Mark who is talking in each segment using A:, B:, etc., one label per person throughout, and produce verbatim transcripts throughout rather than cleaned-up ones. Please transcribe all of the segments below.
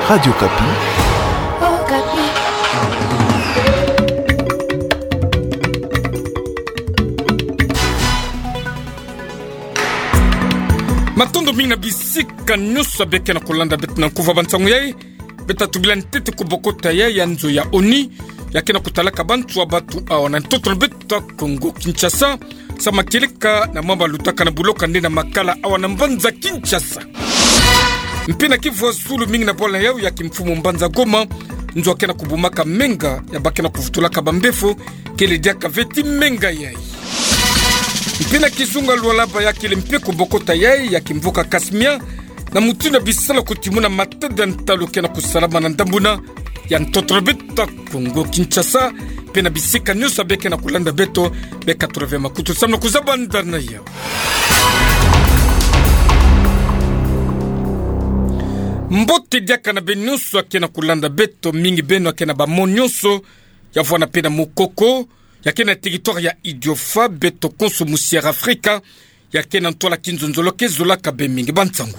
A: Radio Kapi.
B: Oh, Kapi.
C: Matondo mingi na bisika nyuso beke na kolanda beti na kuva bantangu yai beta tubila ntete kubokota yai ya nzo ya oni yake na kutalaka bantu wa batu awa na ntoto beta Kongo Kinshasa sama keleka na mamba lutaka na buloka nde na makala awa na mbanza Kinshasa mpina kivu sulu mingi na bola yao ya kimfumu mbanza Goma nzo yake na kubumaka menga ya bake na kufutulaka bambefo kele diaka veti menga yai mpina kizunga lualaba ya kile mpeko bokota yai ya kimvuka Kasmia na mutuna bisala kutimuna matada ntalo kena kusalama na ndambuna ya ntotrobeta Kongo Kinshasa pena bisika nyusa beke na kulanda beto beka trove makutu samna kuzabanda na yao mbote diaka na benyuso akena kulanda beto mingi beno akena ba monyoso ya vwana pena mukoko yakena territoire ya Idiofa beto konso musiera Afrika yakena ntola kinzonzolo kezola kabe mingi bantsangu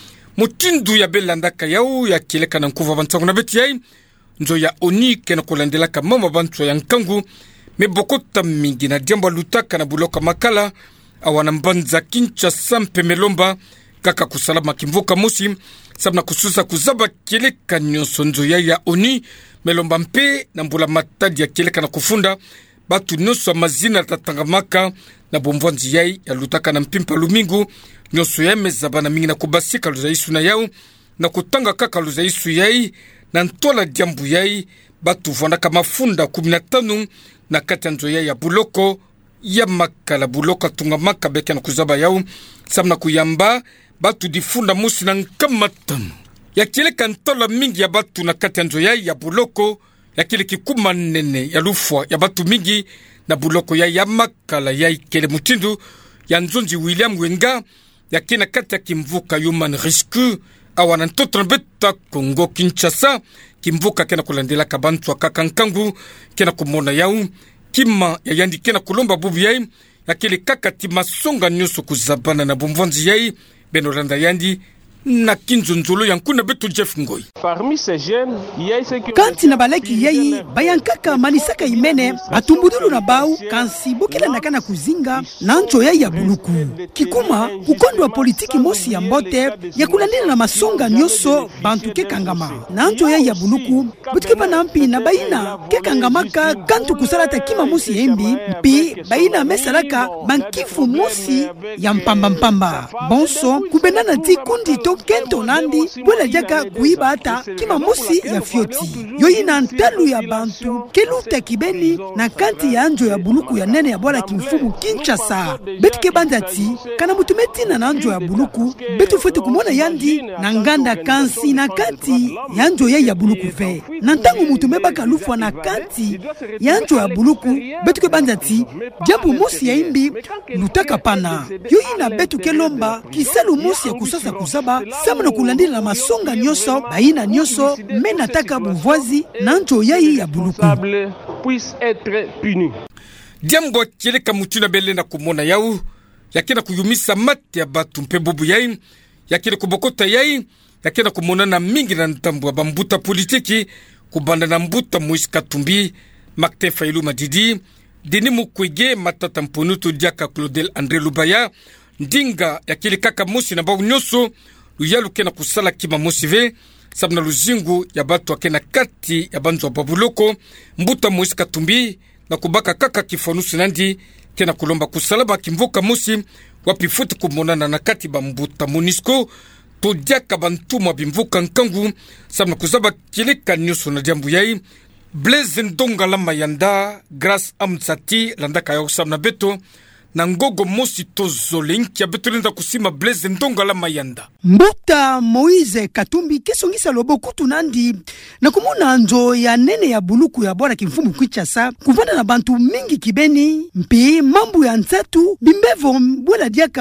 C: mutindu ya belandaka yao ya kileka na nkuva bantsangu na beti yai nzo ya oni kena kulandela ka mama bantu ya nkangu me bokota mingi na diamba lutaka na buloka makala awana mbanza Kinshasa mpemelomba kaka kusalama kimvuka musi sabna kususa kuzaba kileka nyonso nzo ya ya oni melomba mpe na mbula matadi ya kileka na kufunda batu nyonso mazina tatangamaka na bomvwanzi yai ya lutaka na mpimpa lumingu nyonso ya mezabana mingi na kubasika luzaisu na yao na kutanga kaka luzaisu yai na ntola diambu yai batu vwanaka mafunda kumi na tano na kati ya nzo yai ya buloko ya makala buloko tungamaka beke na kuzaba yao samna kuyamba batu difunda musi na nkamatano ya kile kantola mingi ya batu na kati ya nzo yai ya buloko ya kile kikuma nene ya lufwa ya batu mingi na buloko ya ya makala ya ikele mutindu ya nzonji William Wenga ya kina kati ya kimvuka human rescue awana ntoto beta Kongo Kinshasa kimvuka kena kulandela kabantu wa kakankangu kena kumona yau kima ya yandi kena kulomba bubu yai ya kile kakati masonga nyuso kuzabana na bumvanzi yai benoranda yandi na kinzonzolo yankuna betu Jeff Ngoi.
D: Parmi ces jeunes,
E: kanti na balaki yai bayankaka manisaka imene batumbudulu na bau kansi bukila nakana kuzinga na ncho yai ya buluku kikuma ukondo wa politiki mosi ya mbote ya kulandina na masonga nyoso bantu ke kangama na ncho yai ya buluku butikipa na mpi na baina ke kangamaka kantu kusalata kima mosi ya imbi mpi baina mesalaka bankifu mosi ya mpamba mpamba bonso kubendana ti kundi to kento nandi bwela jaka kuiba hata kima musi ya fioti yoyi na ntalu ya bantu keluta kibeni na kanti ya anjo ya buluku ya nene ya bwala kimfumu Kinshasa betu ke bandati kana mutumeti na anjo ya buluku betu fete kumona yandi na nganda kansi na kanti ya anjo ya ya buluku ve na ntangu mutumeba kalufwa na kanti ya anjo ya buluku betu ke bandati jabu musi ya imbi lutaka pana yoyi na betu ke lomba kiselu musi ya kusasa kuzaba samna kulandila na masonga nyoso baina nyoso mena taka buvoizi na ncho yai ya buluku
D: puisse être puni.
C: Diambo kileka mutuna bele na kumona yau yakena kuyumisa mate ya batu mpe bubu yai yakena kubokota yai yakena kumona na mingi na ntambu wa bambuta politiki kubanda na mbuta Moise Katumbi Martin Fayulu Madidi Denis Mukwege Matata Mponuto Diaka Claudel André Lubaya ndinga yakile kaka musi na bau nyoso luyalu kena kusala kima mosive sabna luzingu ya batu akena kati ya banzo wa babuloko mbuta Moise Katumbi na kubaka kaka kifonusi nandi kena kulomba kusalaba kimvoka musi wapifuti kumonana na kati ba mbuta Monisco to diaka bantuma bimvoka nkangu sabna kuzaba kileka nyoso na jambu yai Blaise Ndonga la mayanda Grace Amtsati landaka ya sabna beto na ngogo mosi tozolenki ya betulinda kusima Blaise Ndonga la mayanda
E: mbuta Moise Katumbi kesongisa lobokutu nandi na kumuna njo ya nene ya buluku ya bora kimfumu Kinshasa kuvanda na bantu mingi kibeni mpi mambu ya nsatu bimbevo bwela diaka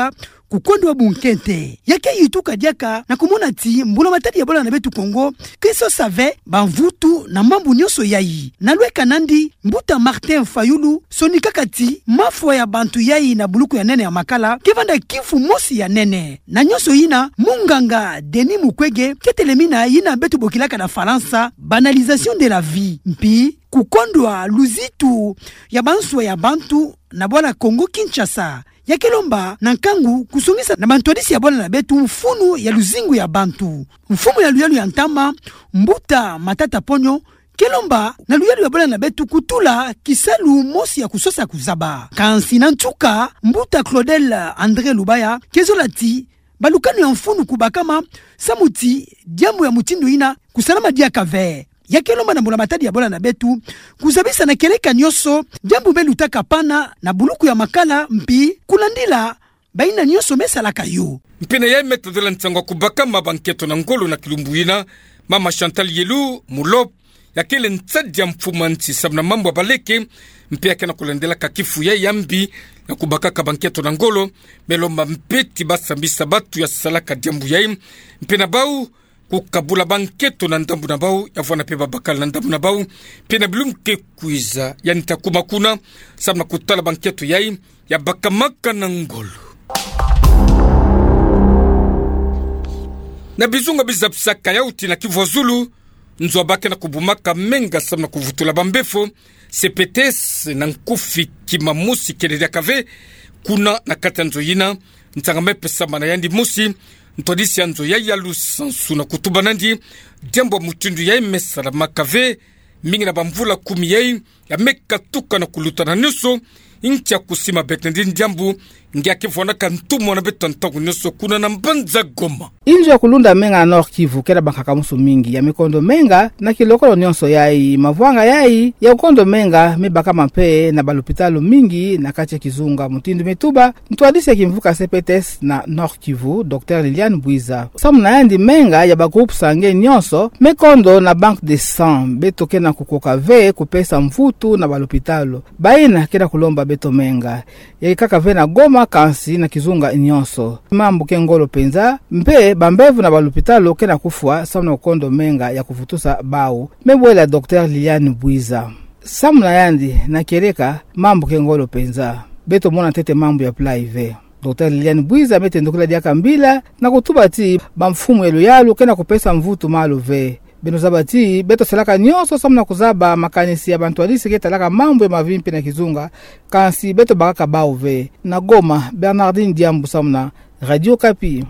E: kukondo wa bunkente yake yituka diaka na kumona ti mbula matadi ya bola na betu Kongo Kristo save banvutu na mambu nyoso yayi na lweka nandi mbuta Martin Fayulu sonika kati mafwa ya bantu yayi na buluku ya nene ya makala kivanda kifu mosi ya nene na nyoso yina munganga Denis Mukwege ketelemina yina betu bokilaka na Faransa banalisation de la vie mpi kukondwa luzitu ya banswa ya bantu na bwana Kongo Kinshasa ya kelomba na nkangu kusungisa na bantwadisi ya bwana na betu mfunu ya luzingu ya bantu mfumu ya luyalu ya ntama mbuta matata ponyo kelomba na luyalu ya bwana na betu kutula kisalu mosi ya kusosa kuzaba kansi na ntuka mbuta Claudel André Lubaya kezolati balukanu ya mfunu kubakama samuti diambu ya mutindo ina kusalama dia kave ya kelomba na mbula matadi ya bola na betu kuzabisa na keleka nyoso jambu belutaka pana na buluku ya makala mpi kulandila baina nyoso mesalaka yo
C: mpina ya metadela ntangwa kubaka mabanketo na ngolo na kilumbuina mama Chantal Yelu mulop ya kele ntsadia mfumanti sabna mambo baleke mpia kena kulandela kakifu ya yambi ya kubaka kabanketo na ngolo melomba mpeti basambisa batu ya salaka diambu ya mpina bau kukabula banketo na ndambu na bau ya vwana peba bakala na ndambu na bau pena bilumke kuiza ya nitakuma kuna sabna kutala banketo yai ya bakamaka na ngolo na bizunga bizapsaka ya uti na Kivu Zulu nzwa bake na kubumaka menga sabna kuvutula bambefo sepetes na nkufi kimamusi kelele kave kuna na katanzo yina ntangame sama na yandi musi ntodisi anzo ya yalu sansu na kutuba nandi jambo mutundu ya mesala makave mingi na bamvula kumi ya ya meka tuka na kuluta na nyuso incha kusima betendi njambu ngia kifona kantumo na betantangu nyuso kuna na mbanza Goma
A: injo ya kulunda menga Nord Kivu kera bankaka musu mingi ya mikondo menga na kilokolo nyonso yai mavwanga yai ya ukondo menga mebaka mape na balopitalo mingi na kache kizunga mutindu metuba ntwadisi ya kimvuka Sepetes na Nord Kivu Docteur Liliane Bwiza samuna yandi menga ya bagroupe sange nyonso mikondo na banque de sang betoke na kukoka ve kupesa mvutu na balopitalo baina kera kulomba beto menga ya kaka ve na Goma kansi na kizunga nyonso mambo kengolo penza mpe bambevu na balopitalo kena kufua samna ukondo menga ya kufutusa bau mebwela Docteur Liliane Bwiza samna yandi na kereka mambo kengolo penza beto mona tete mambo ya plaive Docteur Liliane Bwiza mete ndokula diaka mbila na kutubati bamfumu elu yalu kena kupesa mvutu maluve beno zabati beto selaka nyonso samna kuzaba makanisi ya bantu alisi ketalaka mambo ya mavimpi na kizunga kansi beto bakaka bauve na Goma Bernardine Diambu samna Radio Kapi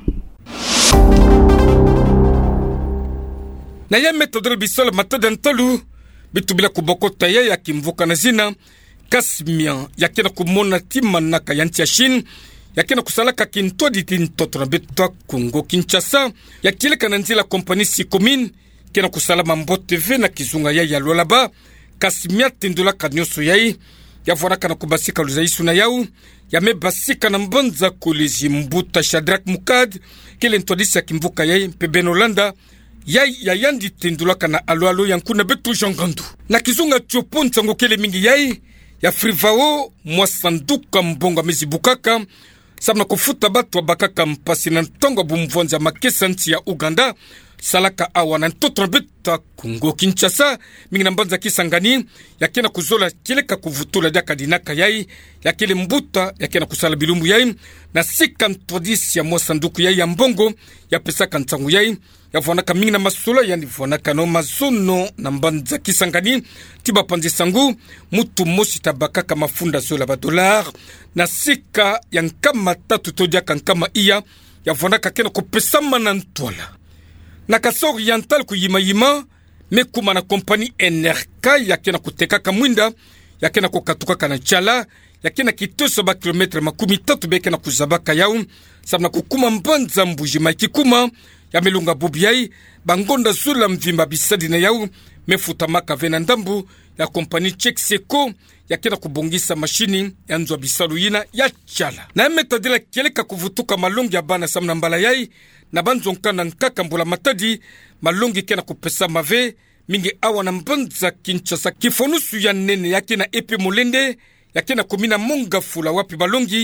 C: na ya metodol bisola matodan tolu bitubila kubokota ya ya kimvuka na zina Kasmia yakena kumona timanaka yanti ya Shin yakena kusalaka kintodi tintoto na betwa Kongo Kinshasa yakileka na nzila kompani Sikomin kena kusalama mbote ve na kizunga ya ya lolaba Kasmia tindula kanyoso yai ya vwanaka na kubasika luzaisu na yau ya mebasika na mbanza kolezi mbuta Shadrach Mukad kele ntodisi ya kimvuka yai mpebeno landa yai ya yandi tindulaka na alo alo yankuna betu jongandu na kizunga choponza ngokele mingi yai ya frivao mwasanduka mbonga mezibukaka sabna kufuta batu wa bakaka mpasi na ntongo bumvonza makesa nti ya Uganda salaka awa na ntoto beta Kongo Kinshasa mingi na mbanza kisangani yakena kuzola kileka kuvutula daka dinaka yai yakele mbuta yakena kusala bilumbu yai na sika ntodisi ya mwasanduku yai ya mbongo ya pesaka ntangu yai ya vwanaka mingi na masula yani vwanaka no mazono na mbanza kisangani tiba panzi sangu mutu mosi tabakaka mafunda zola ba dolar na sika ya nkama tatu todiaka nkama iya ya vwanaka kena kupesama na ntwala na kaso oriental kuyima yima mekuma na kompani N R K yakena kutekaka mwinda yakena kukatukaka na chala yakena kitoso ba kilometre makumi tatu bekena kuzabaka yau sabna kukuma mbanza mbujima ikikuma ya melunga bobiyai bangonda zula mvimba bisadi na yau mefuta maka vena ndambu ya kompani Chexeco yakena kubongisa mashini ya nzwa bisalu yina ya chala na metadila keleka kuvutuka malungi ya bana samna mbala yai na banzonka na nkaka mbula matadi malungi kena kupesa mave mingi awa na mbanza Kinshasa kifonusu ya nene yakena epe mulende yakena kumina monga fula wapi balongi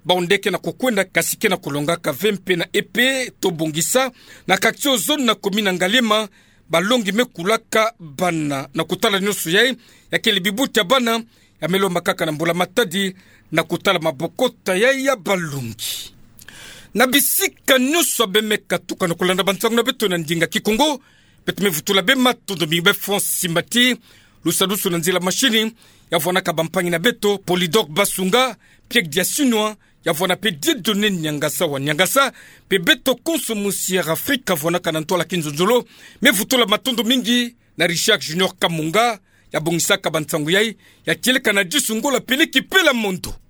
C: baondeke na kukwenda kasike na kulongaka vempe na epe tobongisa na kaktio zone na komina Ngalema balongi mekulaka bana na kutala nyusu yai yakeli bibuta bana ya melomba kaka na mbula matadi na kutala mabokota yai ya balongi na bisika nyusu bemeka tuka na kulanda bantangu na beto na ndinga kikongo betume vutula bema tondo mibe fonce simbati lusadusu na nzila mashini ya vwana kabampangi na beto Polydor Basunga Pierre Diasinwa ya vwana pe Dieudonné Nyangasa wa Nyangasa pe beto Konso Musière Afrika vwana kanantola kinzonzolo me vutula matondo mingi na Richard Junior Kamunga ya bongisaka bantangu yai ya kieleka na jisungola peleki pela mondo